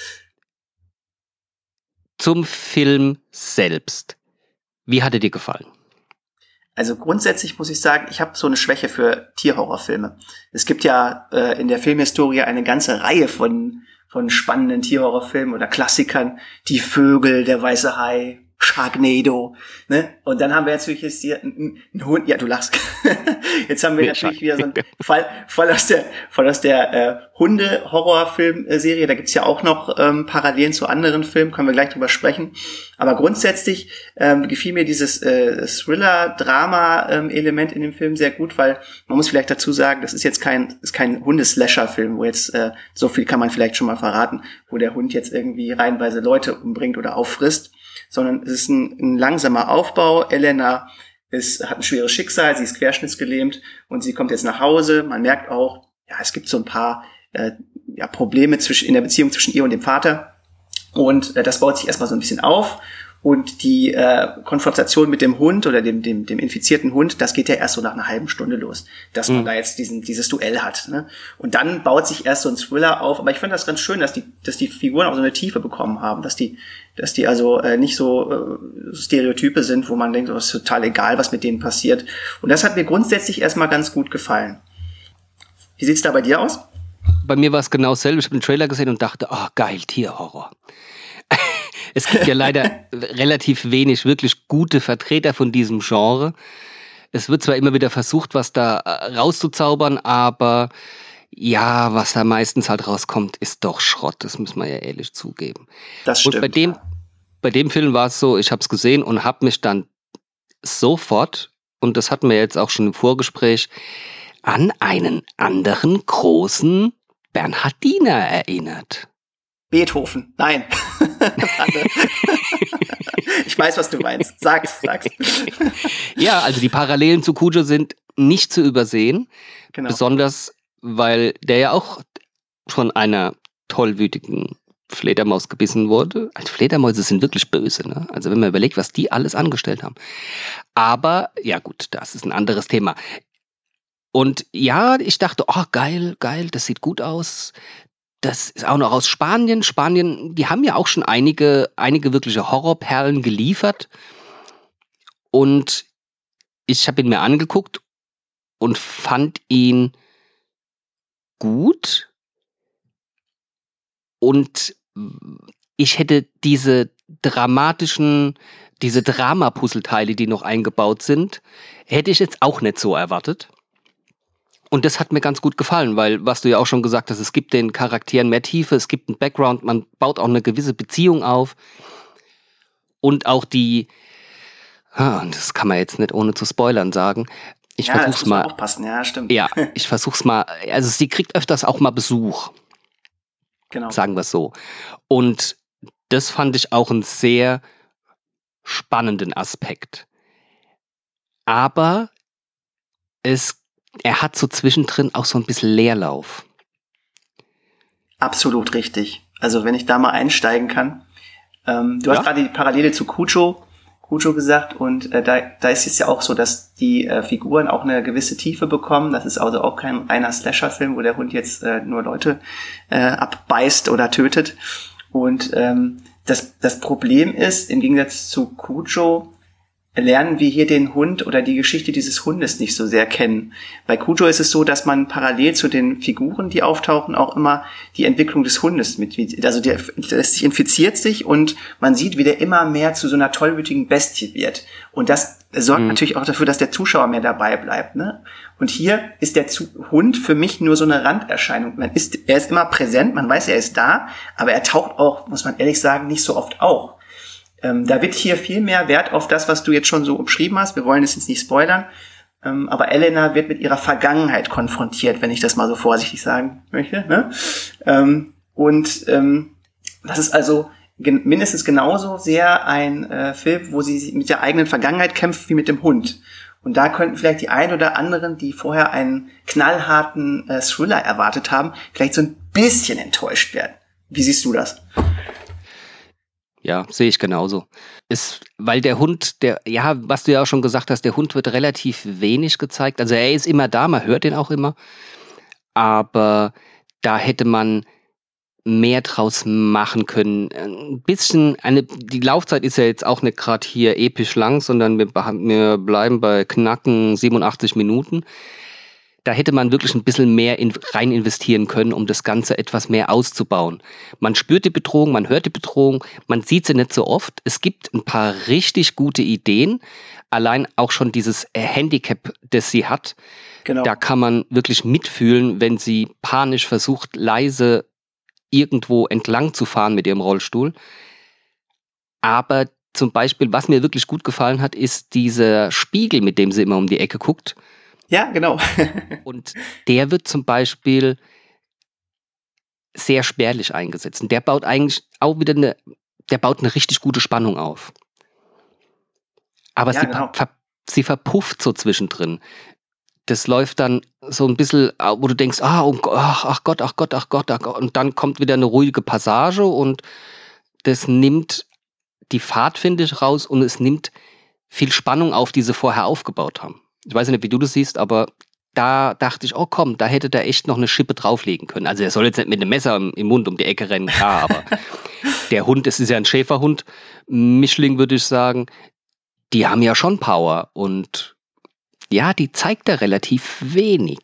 Zum Film selbst. Wie hat er dir gefallen? Also grundsätzlich muss ich sagen, ich habe so eine Schwäche für Tierhorrorfilme. Es gibt ja äh, in der Filmhistorie eine ganze Reihe von von spannenden Tierhorrorfilmen oder Klassikern. Die Vögel, der weiße Hai, Sharknado, ne? Und dann haben wir jetzt natürlich jetzt hier einen, einen Hund. Ja, du lachst. Jetzt haben wir natürlich wieder so einen Fall, Fall aus der, Fall aus der äh, Hunde-Horrorfilm-Serie. Da gibt's ja auch noch ähm, Parallelen zu anderen Filmen. Können wir gleich drüber sprechen. Aber grundsätzlich ähm, gefiel mir dieses äh, Thriller-Drama-Element in dem Film sehr gut, weil man muss vielleicht dazu sagen, das ist jetzt kein, ist kein Hundeslasher-Film, wo jetzt äh, so viel kann man vielleicht schon mal verraten, wo der Hund jetzt irgendwie reihenweise Leute umbringt oder auffrisst, sondern es ist ein, ein langsamer Aufbau. Elena ist, hat ein schweres Schicksal, sie ist querschnittsgelähmt und sie kommt jetzt nach Hause. Man merkt auch, ja, es gibt so ein paar äh, ja, Probleme zwischen, in der Beziehung zwischen ihr und dem Vater. Und äh, das baut sich erstmal so ein bisschen auf. Und die äh, Konfrontation mit dem Hund oder dem, dem, dem infizierten Hund, das geht ja erst so nach einer halben Stunde los, dass man mhm. da jetzt diesen, dieses Duell hat. Ne? Und dann baut sich erst so ein Thriller auf. Aber ich fand das ganz schön, dass die, dass die Figuren auch so eine Tiefe bekommen haben, dass die, dass die also äh, nicht so äh, Stereotype sind, wo man denkt, es ist total egal, was mit denen passiert. Und das hat mir grundsätzlich erstmal ganz gut gefallen. Wie sieht's da bei dir aus? Bei mir war es genau dasselbe. Ich habe den Trailer gesehen und dachte, oh geil, Tierhorror. Es gibt ja leider relativ wenig wirklich gute Vertreter von diesem Genre. Es wird zwar immer wieder versucht, was da rauszuzaubern, aber ja, was da meistens halt rauskommt, ist doch Schrott. Das muss man ja ehrlich zugeben. Das stimmt. Und bei dem, bei dem Film war es so, ich habe es gesehen und habe mich dann sofort, und das hatten wir jetzt auch schon im Vorgespräch, an einen anderen großen Bernhardiner erinnert. Beethoven. Nein. Ich weiß, was du meinst. Sag's, sag's. Ja, also die Parallelen zu Cujo sind nicht zu übersehen. Genau. Besonders, weil der ja auch von einer tollwütigen Fledermaus gebissen wurde. Also Fledermäuse sind wirklich böse, ne? Also wenn man überlegt, was die alles angestellt haben. Aber, ja gut, das ist ein anderes Thema. Und ja, ich dachte, oh geil, geil, das sieht gut aus. Das ist auch noch aus Spanien. Spanien, die haben ja auch schon einige, einige wirkliche Horrorperlen geliefert. Und ich habe ihn mir angeguckt und fand ihn gut. Und ich hätte diese dramatischen, diese Drama-Puzzleteile, die noch eingebaut sind, hätte ich jetzt auch nicht so erwartet. Und das hat mir ganz gut gefallen, weil, was du ja auch schon gesagt hast, es gibt den Charakteren mehr Tiefe, es gibt einen Background, man baut auch eine gewisse Beziehung auf. Und auch die, ah, das kann man jetzt nicht ohne zu spoilern sagen, ich ja, versuch's das muss mal. man aufpassen, ja, stimmt. Ja, ich versuch's mal, also sie kriegt öfters auch mal Besuch. Genau. Sagen wir es so. Und das fand ich auch einen sehr spannenden Aspekt. Aber es Er hat so zwischendrin auch so ein bisschen Leerlauf. Absolut richtig. Also wenn ich da mal einsteigen kann. Ähm, du Ja? hast gerade die Parallele zu Cujo. Cujo gesagt. Und äh, da, da ist es ja auch so, dass die äh, Figuren auch eine gewisse Tiefe bekommen. Das ist also auch kein reiner Slasher-Film, wo der Hund jetzt äh, nur Leute äh, abbeißt oder tötet. Und ähm, das, das Problem ist, im Gegensatz zu Cujo, lernen wir hier den Hund oder die Geschichte dieses Hundes nicht so sehr kennen. Bei Cujo ist es so, dass man parallel zu den Figuren, die auftauchen, auch immer die Entwicklung des Hundes mit, also der, der sich infiziert sich und man sieht, wie der immer mehr zu so einer tollwütigen Bestie wird. Und das sorgt mhm. natürlich auch dafür, dass der Zuschauer mehr dabei bleibt, ne? Und hier ist der Hund für mich nur so eine Randerscheinung. Man ist, er ist immer präsent, man weiß, er ist da, aber er taucht auch, muss man ehrlich sagen, nicht so oft auf. Ähm, da wird hier viel mehr Wert auf das, was du jetzt schon so umschrieben hast. Wir wollen es jetzt nicht spoilern. Ähm, aber Elena wird mit ihrer Vergangenheit konfrontiert, wenn ich das mal so vorsichtig sagen möchte. Ne? Ähm, und ähm, das ist also gen- mindestens genauso sehr ein äh, Film, wo sie mit der eigenen Vergangenheit kämpft wie mit dem Hund. Und da könnten vielleicht die ein oder anderen, die vorher einen knallharten äh, Thriller erwartet haben, vielleicht so ein bisschen enttäuscht werden. Wie siehst du das? Ja, sehe ich genauso. Ist, weil der Hund, der, ja, was du ja auch schon gesagt hast, der Hund wird relativ wenig gezeigt. Also er ist immer da, man hört ihn auch immer. Aber da hätte man mehr draus machen können. Ein bisschen, eine, die Laufzeit ist ja jetzt auch nicht gerade hier episch lang, sondern wir, wir bleiben bei knacken siebenundachtzig Minuten. Da hätte man wirklich ein bisschen mehr in, rein investieren können, um das Ganze etwas mehr auszubauen. Man spürt die Bedrohung, man hört die Bedrohung, man sieht sie nicht so oft. Es gibt ein paar richtig gute Ideen. Allein auch schon dieses Handicap, das sie hat. Genau. Da kann man wirklich mitfühlen, wenn sie panisch versucht, leise irgendwo entlang zu fahren mit ihrem Rollstuhl. Aber zum Beispiel, was mir wirklich gut gefallen hat, ist dieser Spiegel, mit dem sie immer um die Ecke guckt. Ja, genau. Und der wird zum Beispiel sehr spärlich eingesetzt. Und der baut eigentlich auch wieder eine, der baut eine richtig gute Spannung auf. Aber ja, sie, genau. ver, sie verpufft so zwischendrin. Das läuft dann so ein bisschen, wo du denkst, ah, oh, ach, ach Gott, ach Gott, ach Gott, ach Gott. Und dann kommt wieder eine ruhige Passage und das nimmt die Fahrt, finde ich, raus und es nimmt viel Spannung auf, die sie vorher aufgebaut haben. Ich weiß nicht, wie du das siehst, aber da dachte ich, oh komm, da hätte der echt noch eine Schippe drauflegen können. Also er soll jetzt nicht mit einem Messer im Mund um die Ecke rennen, klar, aber der Hund, es ist ja ein Schäferhund, Mischling würde ich sagen, die haben ja schon Power und ja, die zeigt da relativ wenig.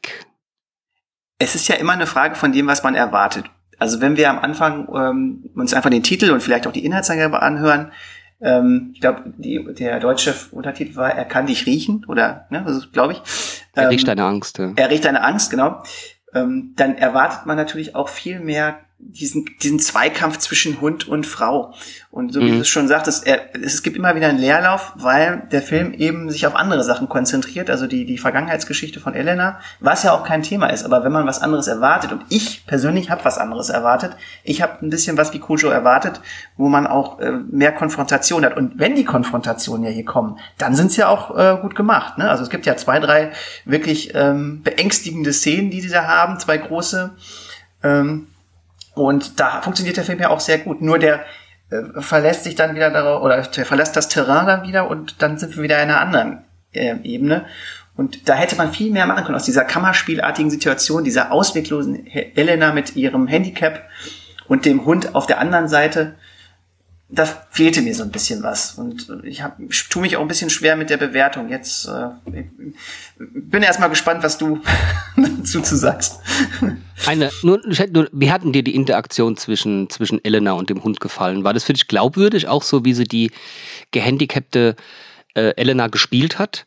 Es ist ja immer eine Frage von dem, was man erwartet. Also wenn wir am Anfang ähm, uns einfach den Titel und vielleicht auch die Inhaltsangabe anhören, Ähm, ich glaube, der deutsche Untertitel war, er kann dich riechen, oder, ne, also, glaube ich. Ähm, er riecht deine Angst, ja. Er riecht deine Angst, genau. Ähm, dann erwartet man natürlich auch viel mehr diesen, diesen Zweikampf zwischen Hund und Frau. Und so wie mhm. du es schon sagtest, er, es gibt immer wieder einen Leerlauf, weil der Film eben sich auf andere Sachen konzentriert, also die, die Vergangenheitsgeschichte von Elena, was ja auch kein Thema ist, aber wenn man was anderes erwartet, und ich persönlich habe was anderes erwartet, ich habe ein bisschen was wie Cujo erwartet, wo man auch äh, mehr Konfrontation hat. Und wenn die Konfrontationen ja hier kommen, dann sind sie ja auch äh, gut gemacht, ne? Also es gibt ja zwei, drei wirklich ähm, beängstigende Szenen, die sie da haben, zwei große, ähm, und da funktioniert der Film ja auch sehr gut. Nur der äh, verlässt sich dann wieder darauf, oder der verlässt das Terrain dann wieder und dann sind wir wieder in einer anderen äh, Ebene. Und da hätte man viel mehr machen können aus dieser kammerspielartigen Situation, dieser ausweglosen Elena mit ihrem Handicap und dem Hund auf der anderen Seite. Da fehlte mir so ein bisschen was. Und ich, hab, ich tue mich auch ein bisschen schwer mit der Bewertung. Jetzt äh, bin erstmal gespannt, was du dazu zu sagst. Eine, nur, nur, wie hatten dir die Interaktion zwischen, zwischen Elena und dem Hund gefallen? War das für dich glaubwürdig, auch so, wie sie die gehandicapte äh, Elena gespielt hat?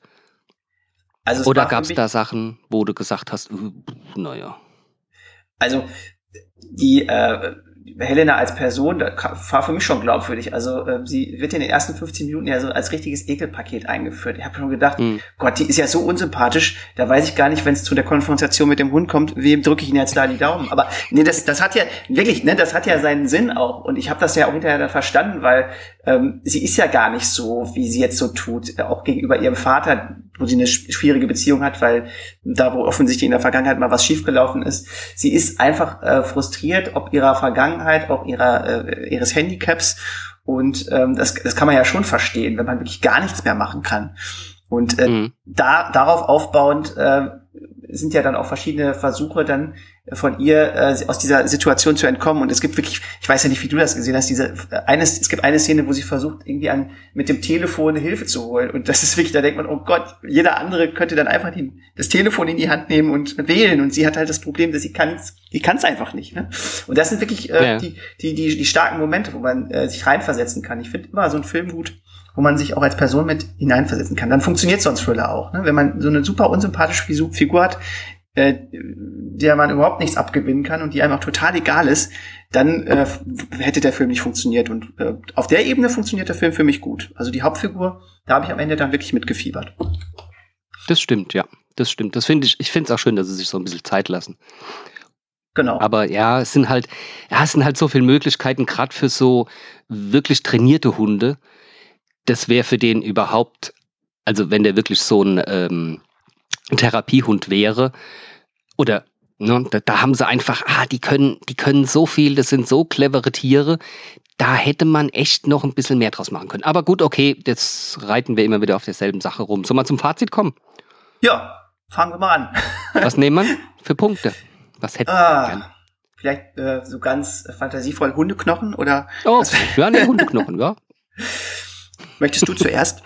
Also Oder gab es da Sachen, wo du gesagt hast, uh, naja. Also die äh, Helena als Person, da war für mich schon glaubwürdig. Also äh, sie wird in den ersten fünfzehn Minuten ja so als richtiges Ekelpaket eingeführt. Ich habe schon gedacht, mhm. Gott, die ist ja so unsympathisch, da weiß ich gar nicht, wenn es zu der Konfrontation mit dem Hund kommt, wem drücke ich ihn jetzt da die Daumen. Aber nee, das das hat ja, wirklich, ne, das hat ja seinen Sinn auch. Und ich habe das ja auch hinterher dann verstanden, weil ähm, sie ist ja gar nicht so, wie sie jetzt so tut, auch gegenüber ihrem Vater, wo sie eine schwierige Beziehung hat, weil da, wo offensichtlich in der Vergangenheit mal was schiefgelaufen ist, sie ist einfach äh, frustriert, ob ihrer Vergangenheit, auch ihrer äh, ihres Handicaps. Und ähm, das, das kann man ja schon verstehen, wenn man wirklich gar nichts mehr machen kann. Und äh, mhm. da darauf aufbauend äh, sind ja dann auch verschiedene Versuche dann von ihr äh, aus dieser Situation zu entkommen. Und es gibt wirklich, ich weiß ja nicht, wie du das gesehen hast, diese eine, es gibt eine Szene, wo sie versucht, irgendwie an mit dem Telefon Hilfe zu holen. Und das ist wirklich, da denkt man, oh Gott, jeder andere könnte dann einfach die, das Telefon in die Hand nehmen und wählen. Und sie hat halt das Problem, dass sie kann die kann es einfach nicht. Ne? Und das sind wirklich äh, ja. die, die, die, die starken Momente, wo man äh, sich reinversetzen kann. Ich finde immer so einen Film gut, wo man sich auch als Person mit hineinversetzen kann. Dann funktioniert so ein Thriller auch. Ne? Wenn man so eine super unsympathische Figur hat, äh, der man überhaupt nichts abgewinnen kann und die einem auch total egal ist, dann äh, hätte der Film nicht funktioniert. Und äh, auf der Ebene funktioniert der Film für mich gut. Also die Hauptfigur, da habe ich am Ende dann wirklich mitgefiebert. Das stimmt, ja. Das stimmt. Das finde ich, ich finde es auch schön, dass sie sich so ein bisschen Zeit lassen. Genau. Aber ja, es sind halt, ja, es sind halt so viele Möglichkeiten, gerade für so wirklich trainierte Hunde. Das wäre für den überhaupt, also wenn der wirklich so ein, ähm, ein Therapiehund wäre, oder ne, da, da haben sie einfach, ah, die können, die können so viel, das sind so clevere Tiere, da hätte man echt noch ein bisschen mehr draus machen können. Aber gut, okay, jetzt reiten wir immer wieder auf derselben Sache rum. Sollen wir zum Fazit kommen? Ja, fangen wir mal an. Was nehmen wir für Punkte? Was hätten ah, wir gern? Vielleicht äh, so ganz fantasievoll Hundeknochen oder? Oh, ja, ne, Hundeknochen, ja. Möchtest du zuerst?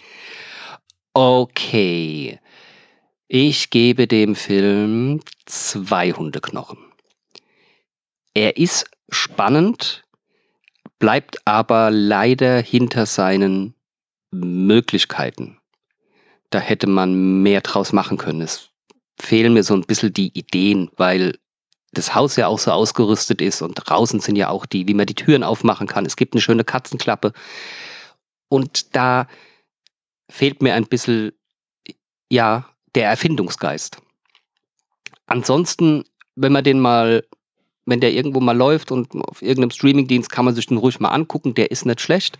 Okay. Ich gebe dem Film zwei Hundeknochen. Er ist spannend, bleibt aber leider hinter seinen Möglichkeiten. Da hätte man mehr draus machen können. Es fehlen mir so ein bisschen die Ideen, weil das Haus ja auch so ausgerüstet ist und draußen sind ja auch die, wie man die Türen aufmachen kann. Es gibt eine schöne Katzenklappe. Und da fehlt mir ein bisschen, ja, der Erfindungsgeist. Ansonsten, wenn man den mal, wenn der irgendwo mal läuft und auf irgendeinem Streamingdienst kann man sich den ruhig mal angucken, der ist nicht schlecht.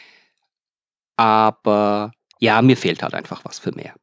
Aber ja, mir fehlt halt einfach was für mehr.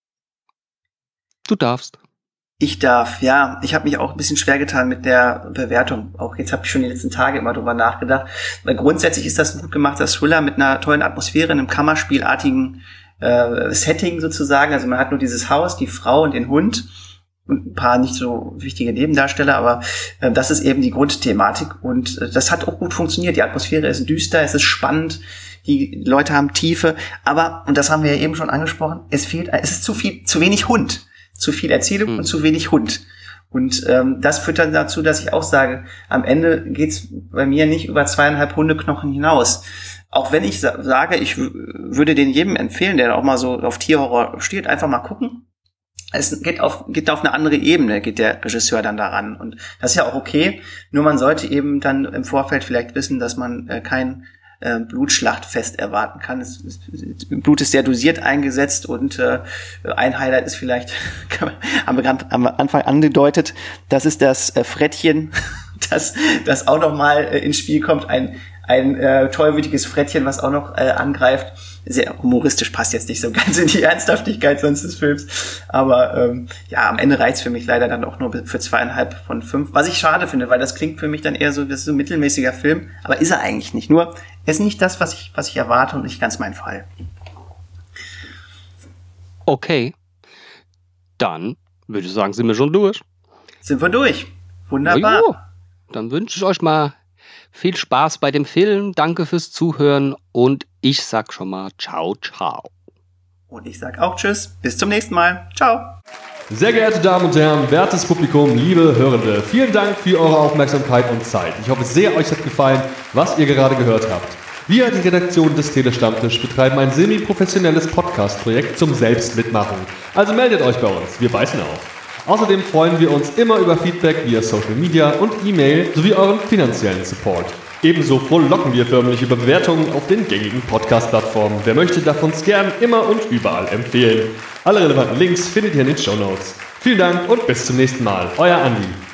Du darfst. Ich darf, ja. Ich habe mich auch ein bisschen schwer getan mit der Bewertung. Auch jetzt habe ich schon die letzten Tage immer drüber nachgedacht. Weil grundsätzlich ist das ein gut gemachter Thriller mit einer tollen Atmosphäre, einem Kammerspielartigen äh, Setting sozusagen. Also man hat nur dieses Haus, die Frau und den Hund und ein paar nicht so wichtige Nebendarsteller, aber äh, das ist eben die Grundthematik und äh, das hat auch gut funktioniert. Die Atmosphäre ist düster, es ist spannend, die Leute haben Tiefe, aber, und das haben wir ja eben schon angesprochen, es fehlt, es ist zu viel, zu wenig Hund. Zu viel Erzählung mhm. und zu wenig Hund. Und ähm, das führt dann dazu, dass ich auch sage, am Ende geht's bei mir nicht über zweieinhalb Hundeknochen hinaus. Auch wenn ich sa- sage, ich w- würde den jedem empfehlen, der auch mal so auf Tierhorror steht, einfach mal gucken. Es geht auf, geht auf eine andere Ebene, geht der Regisseur dann daran. Und das ist ja auch okay. Nur man sollte eben dann im Vorfeld vielleicht wissen, dass man äh, kein äh, Blutschlachtfest erwarten kann. Es, es, Blut ist sehr dosiert eingesetzt und äh, ein Highlight ist vielleicht, haben wir gerade am Anfang angedeutet, das ist das äh, Frettchen, das, das auch noch mal äh, ins Spiel kommt. Ein ein äh, tollwütiges Frettchen, was auch noch äh, angreift. Sehr humoristisch, passt jetzt nicht so ganz in die Ernsthaftigkeit sonst des Films. Aber ähm, ja, am Ende reicht's für mich leider dann auch nur für zweieinhalb von fünf. Was ich schade finde, weil das klingt für mich dann eher so, das ist so ein mittelmäßiger Film. Aber ist er eigentlich nicht. Nur, er ist nicht das, was ich, was ich erwarte und nicht ganz mein Fall. Okay. Dann würde ich sagen, sind wir schon durch. Sind wir durch. Wunderbar. Ja, ja. Dann wünsche ich euch mal viel Spaß bei dem Film. Danke fürs Zuhören und ich sag schon mal ciao, ciao. Und ich sag auch tschüss. Bis zum nächsten Mal. Ciao. Sehr geehrte Damen und Herren, wertes Publikum, liebe Hörende, vielen Dank für eure Aufmerksamkeit und Zeit. Ich hoffe sehr, euch hat gefallen, was ihr gerade gehört habt. Wir, die Redaktion des Telestammtisch, betreiben ein semi-professionelles Podcast-Projekt zum Selbstmitmachen. Also meldet euch bei uns, wir beißen auf. Außerdem freuen wir uns immer über Feedback via Social Media und E-Mail sowie euren finanziellen Support. Ebenso frohlocken wir förmlich über Bewertungen auf den gängigen Podcast-Plattformen. Wer möchte, darf uns gern immer und überall empfehlen. Alle relevanten Links findet ihr in den Shownotes. Vielen Dank und bis zum nächsten Mal. Euer Andi.